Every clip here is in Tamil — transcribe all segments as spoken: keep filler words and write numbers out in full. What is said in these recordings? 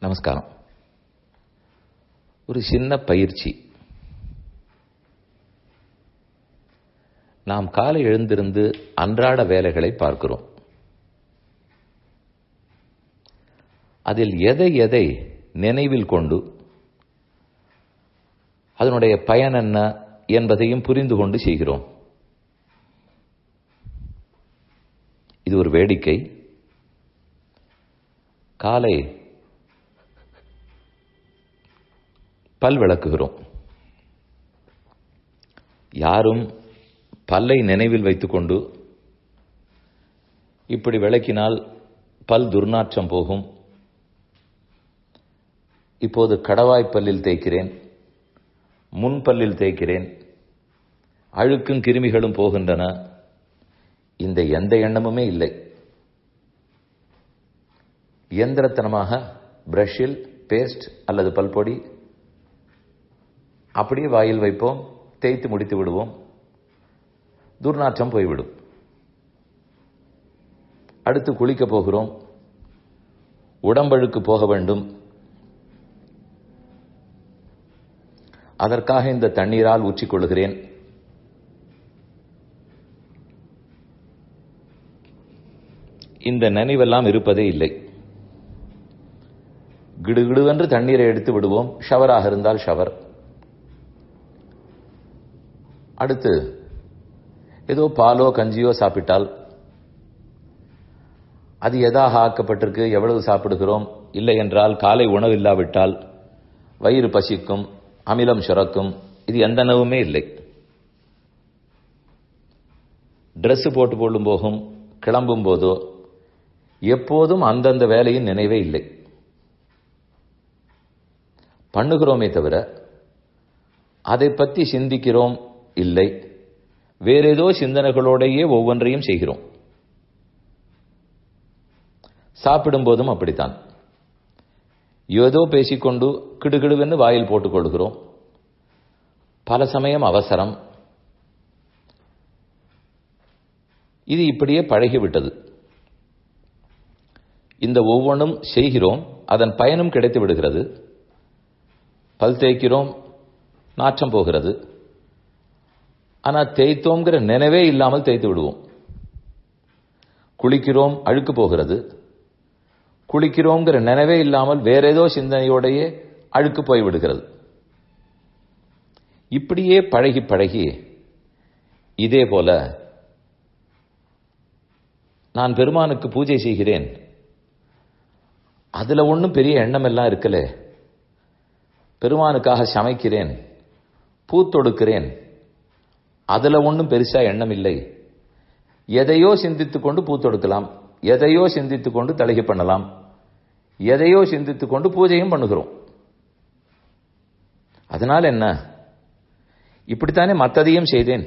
நமஸ்காரம். ஒரு சின்ன பயிற்சி. நாம் காலை எழுந்திருந்து அன்றாட வேலைகளை பார்க்கிறோம். அதில் எதை எதை நினைவில் கொண்டு அதனுடைய பயன் என்ன என்பதையும் புரிந்து கொண்டு செய்கிறோம். இது ஒரு வேடிக்கை. காலை பல் விளக்குகிறோம். யாரும் பல்லை நினைவில் வைத்துக்கொண்டு இப்படி விளக்கினால் பல் துர்நாற்றம் போகும், இப்போது கடவாய்ப்பல்லில் தேய்க்கிறேன், முன்பல்லில் தேய்க்கிறேன், அழுக்கும் கிருமிகளும் போகின்றன, இந்த எந்த எண்ணமுமே இல்லை. இயந்திரத்தனமாக பிரஷில் பேஸ்ட் அல்லது பல்பொடி அப்படியே வாயில் வைப்போம், தேய்த்து முடித்து விடுவோம், துர்நாற்றம் போய்விடும். அடுத்து குளிக்க போகிறோம், உடம்பழுக்கு போக வேண்டும், அதற்காக இந்த தண்ணீரால் ஊற்றிக்கொள்கிறேன். இந்த நினைவெல்லாம் இருப்பதே இல்லை. கிடுகிடுவென்று தண்ணீரை எடுத்து விடுவோம், ஷவராக இருந்தால் ஷவர். அடுத்து ஏதோ பாலோ கஞ்சியோ சாப்பிட்டால் அது எதாக ஆக்கப்பட்டிருக்கு, எவ்வளவு சாப்பிடுகிறோம், இல்லை என்றால் காலை உணவு இல்லாவிட்டால் வயிறு பசிக்கும், அமிலம் சுரக்கும், இது எந்த நனவுமே இல்லை. டிரெஸ் போட்டு கொள்ளும் போகும், கிளம்பும் போதோ எப்போதும் அந்தந்த வேலையின் நினைவே இல்லை. பண்ணுகிறோமே தவிர அதை பற்றி சிந்திக்கிறோம் இல்லை. வேறேதோ சிந்தனைகளோடையே ஒவ்வொன்றையும் செய்கிறோம். சாப்பிடும் போதும் அப்படித்தான். ஏதோ பேசிக்கொண்டு கிடுகிடுவென்று வாயில் போட்டுக் கொள்கிறோம். பல சமயம் அவசரம். இது இப்படியே பழகிவிட்டது. இந்த ஒவ்வொன்றும் செய்கிறோம், அதன் பயனும் கிடைத்து விடுகிறது. பல் தேய்க்கிறோம், நாற்றம் போகிறது. ஆனால் தேய்த்தோங்கிற நினைவே இல்லாமல் தேய்த்து விடுவோம். குளிக்கிறோம், அழுக்கு போகிறது. குளிக்கிறோங்கிற நினைவே இல்லாமல் வேற ஏதோ சிந்தனையோடையே அழுக்கு போய்விடுகிறது. இப்படியே பழகி பழகி இதே போல நான் பெருமானுக்கு பூஜை செய்கிறேன், அதுல ஒன்றும் பெரிய எண்ணம் எல்லாம் இருக்கல. பெருமானுக்காக சமைக்கிறேன், பூ தொடுக்கிறேன், அதுல ஒன்றும் பெருசா எண்ணம் இல்லை. எதையோ சிந்தித்துக் கொண்டு பூ தொடுக்கலாம், எதையோ சிந்தித்துக் கொண்டு தலிகை பண்ணலாம், எதையோ சிந்தித்துக் கொண்டு பூஜையும் பண்ணுகிறோம். அதனால் என்ன, இப்படித்தானே மற்றதையும் செய்தேன்.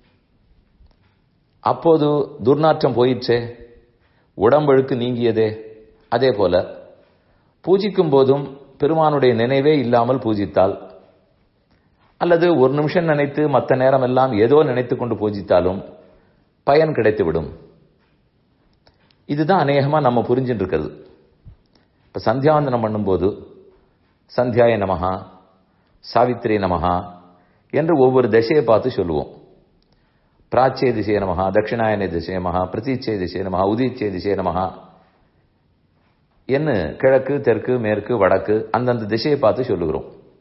அப்போது துர்நாற்றம் போயிற்றே, உடம்பழுக்கு நீங்கியதே. அதே போல பூஜிக்கும் போதும் பெருமானுடைய நினைவே இல்லாமல் பூஜித்தால், அல்லது ஒரு நிமிஷம் நினைத்து மற்ற நேரம் எல்லாம் ஏதோ நினைத்துக் கொண்டு பூஜித்தாலும் பயன் கிடைத்துவிடும். இதுதான் அநேகமா நம்ம புரிஞ்சுட்டு இருக்கிறது. இப்ப சந்தியாவந்தனம் பண்ணும்போது சந்தியாய நமஹா, சாவித்ரி நமஹா என்று ஒவ்வொரு திசையை பார்த்து சொல்லுவோம். பிராச்சிய திசைய நமஹா, தட்சிணாயன திசைய நமஹா, பிரதீட்சை திசைய நமஹா, உதீட்சை திசைய நமஹா என்ன கிழக்கு, தெற்கு, மேற்கு, வடக்கு அந்தந்த திசையை பார்த்து சொல்லுகிறோம்.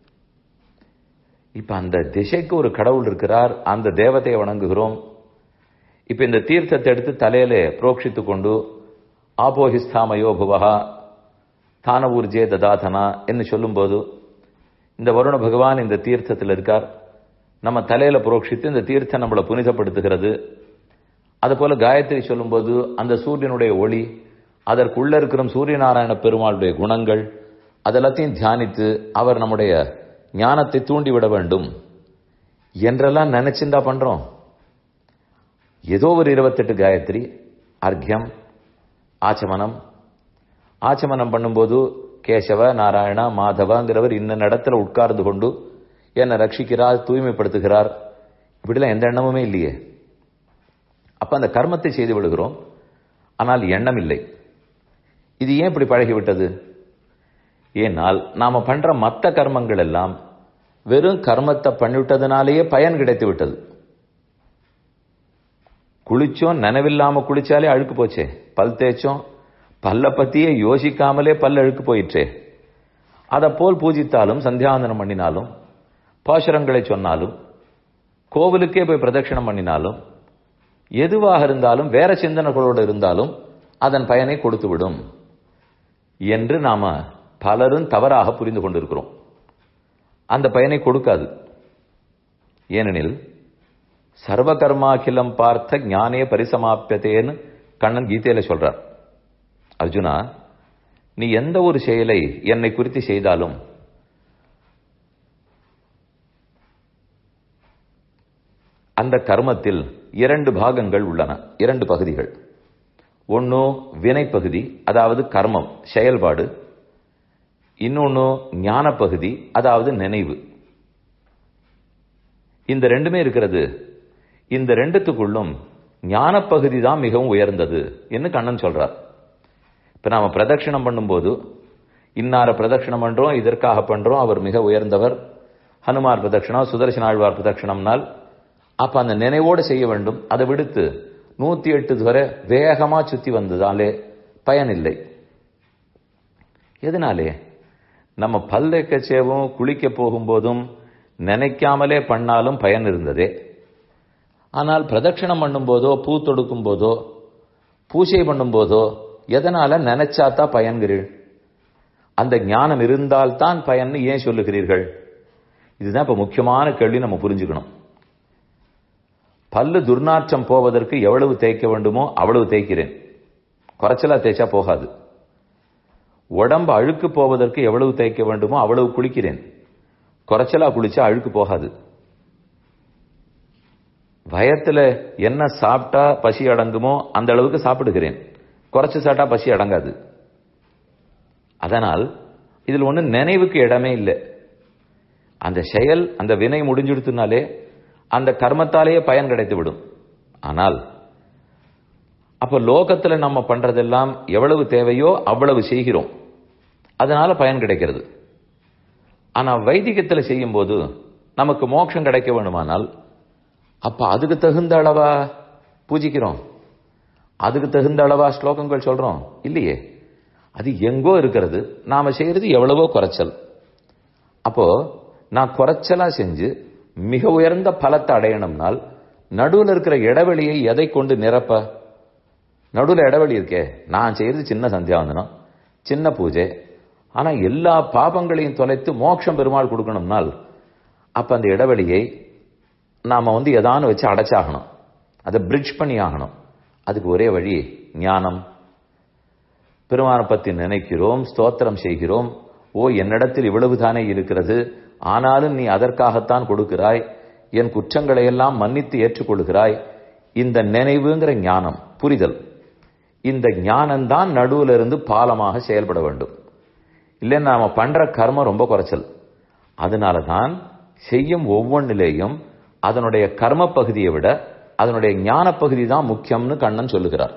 இப்ப அந்த திசைக்கு ஒரு கடவுள் இருக்கிறார், அந்த தேவதையை வணங்குகிறோம். இப்ப இந்த தீர்த்தத்தை எடுத்து தலையில புரோக்ஷித்துக் கொண்டு ஆபோஹிஸ்தாமயோ புவஹா தான ஊர்ஜே ததாதனா என்று சொல்லும் போது இந்த வருண பகவான் இந்த தீர்த்தத்தில் இருக்கார், நம்ம தலையில புரோக்ஷித்து இந்த தீர்த்தம் நம்மளை புனிதப்படுத்துகிறது. அதுபோல காயத்ரி சொல்லும் போது அந்த சூரியனுடைய ஒளி, அதற்குள்ள இருக்கிற சூரிய நாராயண பெருமாளுடைய குணங்கள் அதெல்லாத்தையும் தியானித்து அவர் நம்முடைய ஞானத்தை தூண்டிவிட வேண்டும் என்றெல்லாம் நினைச்சுண்டா பண்றோம். ஏதோ ஒரு இருபத்தெட்டு காயத்ரி, அர்க்யம், ஆச்சமனம். ஆச்சமனம் பண்ணும்போது கேசவ நாராயண மாதவங்கிறவர் இன்ன இடத்துல உட்கார்ந்து கொண்டு என்னை ரட்சிக்கிறார், தூய்மைப்படுத்துகிறார், இப்படிலாம் எந்த எண்ணமுமே இல்லையே. அப்ப அந்த கர்மத்தை செய்து விடுகிறோம், ஆனால் எண்ணம் இல்லை. இது ஏன் இப்படி பழகிவிட்டது? ஏனால் நாம பண்ற மத்த கர்மங்கள் எல்லாம் வெறும் கர்மத்தை பண்ணிவிட்டதுனாலேயே பயன் கிடைத்து விட்டது. குளிச்சோம், நினைவில்லாம குளிச்சாலே அழுக்கு போச்சே. பல் தேய்ச்சோம், பல்ல பத்தியே யோசிக்காமலே பல் அழுக்கு போயிற்றே. அதை போல் பூஜித்தாலும், சந்தியாவந்தனம் பண்ணினாலும், பாசுரங்களை சொன்னாலும், கோவிலுக்கே போய் பிரதட்சணம் பண்ணினாலும், எதுவாக இருந்தாலும் வேற சிந்தனைகளோடு இருந்தாலும் அதன் பயனை கொடுத்து விடும் என்று நாம பலரும் தவறாக புரிந்து கொண்டிருக்கிறோம். அந்த பயனை கொடுக்காது. ஏனெனில் சர்வ கர்மாக்கிலம் பார்த்த ஞானே பரிசமாப்பியத்தேன்னு கண்ணன் கீதையில சொல்றார். அர்ஜுனா, நீ எந்த ஒரு செயலை என்னை குறித்து செய்தாலும் அந்த கர்மத்தில் இரண்டு பாகங்கள் உள்ளன, இரண்டு பகுதிகள். ஒன்னு வினை பகுதி, அதாவது கர்மம் செயல்பாடு. இன்னொன்னு ஞான பகுதி, அதாவது நினைவு. இந்த ரெண்டுமே இருக்கிறது. இந்த ரெண்டுத்துக்குள்ளும் ஞான பகுதி தான் மிகவும் உயர்ந்தது என்று கண்ணன் சொல்றார். இப்ப நாம பிரதட்சணம் பண்ணும்போது இன்னார பிரதட்சணம் பண்றோம், இதற்காக பண்றோம், அவர் மிக உயர்ந்தவர், ஹனுமார் பிரதட்சணம், சுதர்சன ஆழ்வார் பிரதட்சணம்னால் அப்ப அந்த நினைவோடு செய்ய வேண்டும். அதை விடுத்து நூத்தி எட்டு வரை வேகமா சுத்தி வந்ததாலே பயனில்லை. எதனாலே? நம்ம பல்லைக்க சேவும் குளிக்க போகும்போதும் நினைக்காமலே பண்ணாலும் பயன் இருந்ததே. ஆனால் பிரதட்சணம் பண்ணும் போதோ, பூ தொடுக்கும் போதோ, பூஜை பண்ணும் போதோ எதனால நினைச்சாத்தான் பயன்கிறீர்கள்? அந்த ஞானம் இருந்தால்தான் பயன் ஏன் சொல்லுகிறீர்கள்? இதுதான் இப்ப முக்கியமான கேள்வி. நம்ம புரிஞ்சுக்கணும். பல்லு துர்நாற்றம் போவதற்கு எவ்வளவு தேய்க்க வேண்டுமோ அவ்வளவு தேய்க்கிறேன், குறைச்சலா தேய்ச்சா போகாது. உடம்பு அழுக்கு போவதற்கு எவ்வளவு தேய்க்க வேண்டுமோ அவ்வளவு குளிக்கிறேன், குறைச்சலா குளிச்சா அழுக்கு போகாது. வயத்துல என்ன சாப்பிட்டா பசி அடங்குமோ அந்த அளவுக்கு சாப்பிடுகிறேன், குறைச்சு சாப்பிட்டா பசி அடங்காது. அதனால் இதில் ஒண்ணு நினைவுக்கு இடமே இல்லை. அந்த செயல், அந்த வினை முடிஞ்சுடுத்துனாலே அந்த கர்மத்தாலேயே பயன் கிடைத்து விடும். ஆனால் அப்ப லோகத்துல நம்ம பண்றதெல்லாம் எவ்வளவு தேவையோ அவ்வளவு செய்கிறோம், அதனால பயன் கிடைக்கிறது. ஆனா வைதிகத்துல செய்யும் போது நமக்கு மோட்சம் கிடைக்க வேண்டுமானால் அப்ப அதுக்கு தகுந்த அளவா பூஜிக்கிறோம், அதுக்கு தகுந்த அளவா ஸ்லோகங்கள் சொல்றோம் இல்லையே. அது எங்கோ இருக்கிறது, நாம செய்யறது எவ்வளவோ குறைச்சல். அப்போ நான் குறைச்சலா செஞ்சு மிக உயர்ந்த பலத்தை அடையணும்னால் நடுவில் இருக்கிற இடைவெளியை எதை கொண்டு நிரப்ப? நடுவில் இடைவெளி இருக்கே. நான் செய்யறது சின்ன சந்தியாவந்தனம், சின்ன பூஜை, ஆனா எல்லா பாபங்களையும் தொலைத்து மோட்சம் பெருமாள் கொடுக்கணும்னால் அப்ப அந்த இடைவெளியை நாம வந்து எதானு வச்சு அடைச்சாகணும், அதை பிரிட்ஜ் பண்ணி ஆகணும். அதுக்கு ஒரே வழி ஞானம். பெருமானை பத்தி நினைக்கிறோம், ஸ்தோத்திரம் செய்கிறோம். ஓ, என்னிடத்தில் இவ்வளவு தானே இருக்கிறது, ஆனாலும் நீ அதற்காகத்தான் கொடுக்கிறாய், என் குற்றங்களை எல்லாம் மன்னித்து ஏற்றுக்கொள்கிறாய். இந்த நினைவுங்கிற ஞானம், புரிதல், இந்த ஞானம்தான் நடுவில் இருந்து பாலமாக செயல்பட வேண்டும். இல்லைன்னா நாம பண்ற கர்மம் ரொம்ப குறைச்சல். அதனாலதான் செய்யும் ஒவ்வொன்றிலேயும் அதனுடைய கர்ம பகுதியை விட அதனுடைய ஞான பகுதி தான் முக்கியம்னு கண்ணன் சொல்லுகிறார்.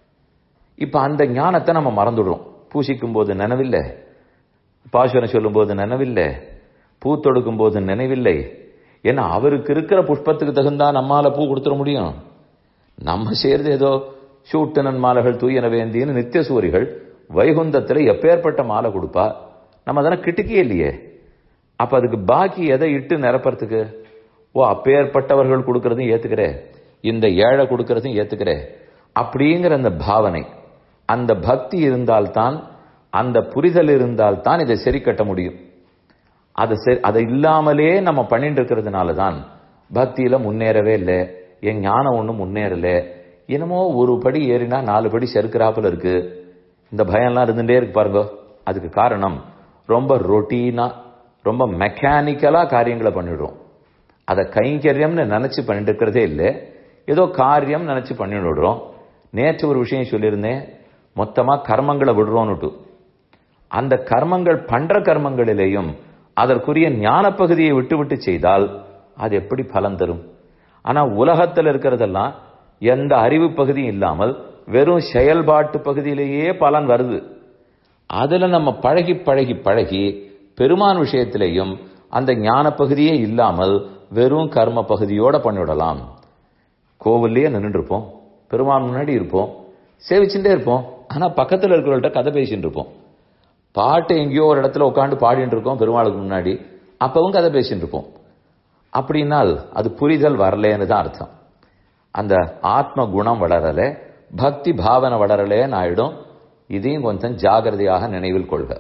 இப்ப அந்த ஞானத்தை நம்ம மறந்துடுறோம். பூசிக்கும் போது நினைவில்லை, பாசுரம் சொல்லும் போது நினைவில்லை, பூ தொடுக்கும் போது நினைவில்லை. ஏன்னா அவருக்கு இருக்கிற புஷ்பத்துக்கு தகுந்தா நம்மால பூ கொடுத்துட முடியும். நம்ம செய்யறது ஏதோ சூட்டனன் மாலைகள் தூயன வேந்தின்னு நித்திய சூரிகள் வைகுந்தத்துல எப்பேற்பட்ட மாலை கொடுப்பா, நம்ம அதெல்லாம் கிட்டுக்கே இல்லையே. அப்ப அதுக்கு பாக்கி எதை இட்டு நிரப்பறதுக்கு? ஓ, அப்பேற்பட்டவர்கள் கொடுக்கறதையும் ஏத்துக்கிறேன், இந்த ஏழை கொடுக்கறதையும் ஏத்துக்கிறேன் அப்படிங்கிற அந்த பாவனை, அந்த பக்தி இருந்தால்தான், அந்த புரிதல் இருந்தால்தான் இதை சரி கட்ட முடியும். அது அதை இல்லாமலே நம்ம பண்ணிட்டு இருக்கிறதுனால தான் பக்தியில முன்னேறவே இல்லை, என் ஞானம் ஒன்றும் முன்னேறல, என்னமோ ஒரு படி ஏறினா நாலு படி செருக்கிறாப்புல இருக்கு. இந்த பயம்லாம் இருந்துட்டே இருக்கு பாருங்க. அதுக்கு காரணம் ரொம்ப ரொட்டீனா, ரொம்ப மெக்கானிக்கலா காரியங்களை பண்ணிடுறோம். அதை கைங்கரியம்னு நினைச்சு பண்ணிட்டு இருக்கிறதே இல்லை, ஏதோ காரியம் நினைச்சு பண்ணிடுறோம். நேற்று ஒரு விஷயம் சொல்லியிருந்தேன், மொத்தமா கர்மங்களை விடுறோம்னுட்டு. அந்த கர்மங்கள் பண்ற கர்மங்களிலேயும் அதற்குரிய ஞான பகுதியை விட்டு விட்டு செய்தால் அது எப்படி பலன் தரும்? ஆனா உலகத்தில் இருக்கிறதெல்லாம் எந்த அறிவு பகுதியும் இல்லாமல் வெறும் செயல்பாட்டு பகுதியிலேயே பலன் வருது. அதுல நம்ம பழகி பழகி பழகி பெருமான் விஷயத்திலேயும் அந்த ஞான பகுதியே இல்லாமல் வெறும் கர்ம பகுதியோட பண்ணிவிடலாம். கோவில்லயே நின்று இருப்போம், பெருமான் முன்னாடி இருப்போம், சேவிச்சுட்டே இருப்போம். ஆனா பக்கத்துல இருக்கிறவர்கள்ட்ட கதை பேசிட்டு இருப்போம். பாட்டு எங்கேயோ ஒரு இடத்துல உட்காந்து பாடிட்டு இருக்கோம் பெருமாளுக்கு முன்னாடி, அப்பவும் கதை பேசிட்டு இருப்போம். அப்படின்னால் அது புரிதல் வரலேன்னு தான் அர்த்தம். அந்த ஆத்ம குணம் வளரல, பக்தி பாவனை வளரலேன்னு ஆயிடும். இதையும் கொஞ்சம் ஜாகிரதையாக நினைவில் கொள்க.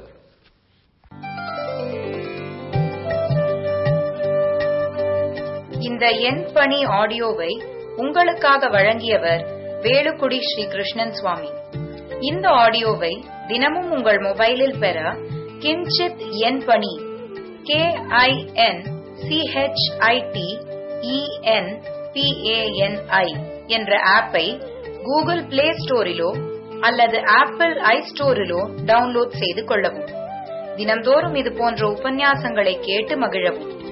இந்த என் பணி ஆடியோவை உங்களுக்காக வழங்கியவர் வேலுக்குடி ஸ்ரீ கிருஷ்ணன் சுவாமி. இந்த ஆடியோவை தினமும் உங்கள் மொபைலில் பெற கிஞ்சித் என் பணி கே ஐ என் சிஹெச்ஐடி இஎன் பிஏஎன்ஐ என்ற ஆப்பை கூகுள் பிளே ஸ்டோரிலோ அல்லது ஆப்பிள் ஐ ஸ்டோரிலோ டவுன்லோட் செய்து கொள்ளவும். தினம்தோறும் இது போன்ற உபன்யாசங்களை கேட்டு மகிழவும்.